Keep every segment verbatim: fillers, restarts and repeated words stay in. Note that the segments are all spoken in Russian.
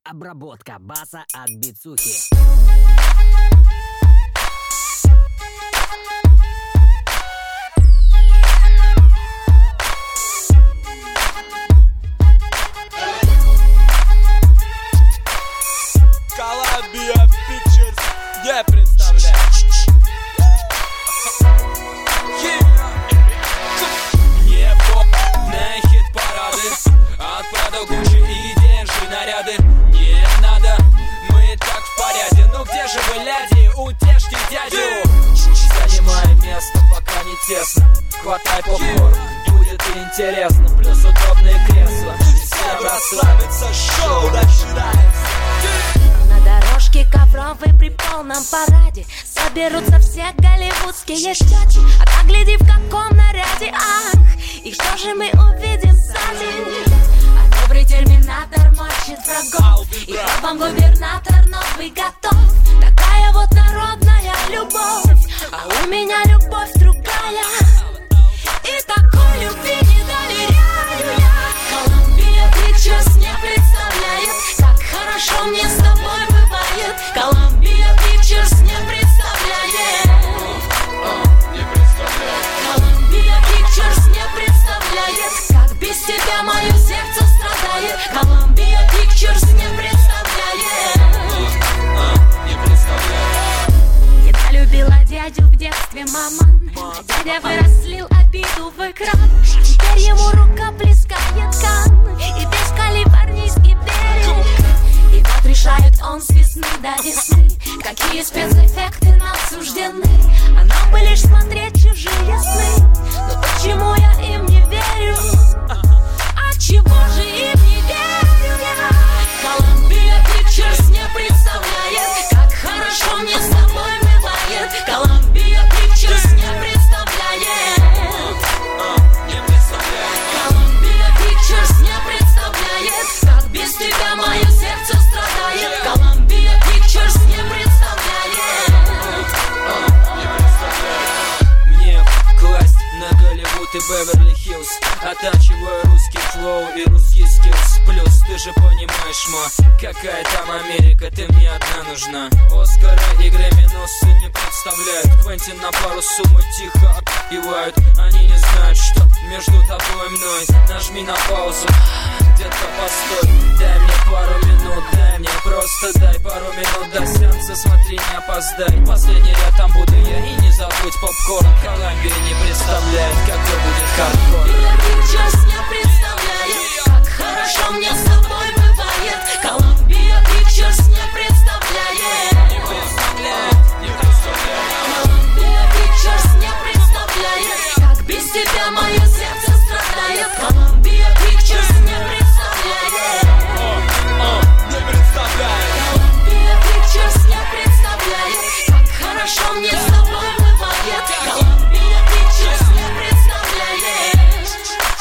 Обработка баса от Бицухи. Columbia Pictures не представляет. Непопные хит-парады от Прада, Гуччи и Денжи наряды. Не надо, мы так в порядке. Ну где же вы, ляди, утешьте дядю. Занимай место, пока не тесно. Хватай попкорн, будет интересно. Плюс удобные кресла. Всем расслабиться, шоу начинается. На дорожке ковровой при полном параде соберутся все голливудские щеки. А так гляди, в каком наряде, ах, и что же мы увидим сзади? А добрый терминатор мочит врагов, и вам губернатор новый готов. Такая вот народная любовь, а у меня любовь другая. И такой любви не доверяю я. Columbia Pictures не представляет, как хорошо мне с тобой бывает. Columbia Pictures не представляет. Columbia Pictures не представляет, как без тебя мое сердце страдает. Columbia Pictures не представляет. Недолюбила дядю в детстве мама, а дядя вырослил обиду в экран. Теперь ему рука плескает кан, и весь калифорнийский берег. И вот решает он с весны до весны, какие спецэффекты нам суждены. А нам бы лишь смотреть чужие сны. Но почему я им не верю? А чего же им не верю я? Columbia Pictures не представляет, как хорошо мне с тобой бывает. Columbia Pictures не представляет. Columbia Pictures не представляет, как без тебя мое сердце страдает. Columbia Pictures не представляет. Мне класть на Голливуд и Беверли-Хиллз, оттачиваю русский флоу и русский скиллс. Плюс ты же понимаешь, ма, какая там Америка, ты мне одна нужна. Оскара и Грэмми-носы не представляют. Квентин на пару суммы тихо отбивают. Они не знают, что между тобой и мной. Нажми на паузу, где-то постой. Дай мне пару минут, дай мне, просто дай пару минут до сеанса, смотри, не опоздай. Последний ряд, там буду я, и не забудь попкорн. Columbia не представляет, какой будет хардкор. Columbia Pictures не представляет, как хорошо мне с тобой бывает. Columbia Pictures не представляет. Не представляет, не представляет. Columbia Pictures не представляет, как без тебя мое сердце страдает. Columbia Pictures не представляет. Не представляет. Columbia Pictures не представляет, как хорошо мне с тобой бывает. Columbia Pictures не представляет.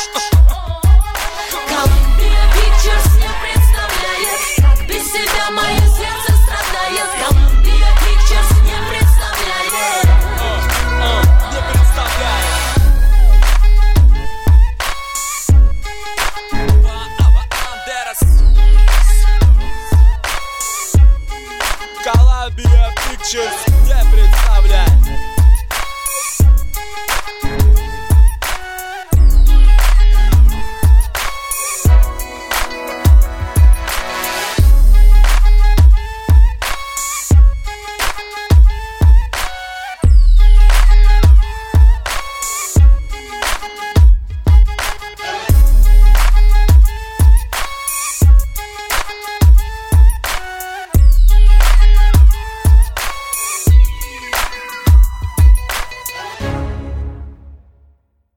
Columbia Pictures не представляет, как без тебя мое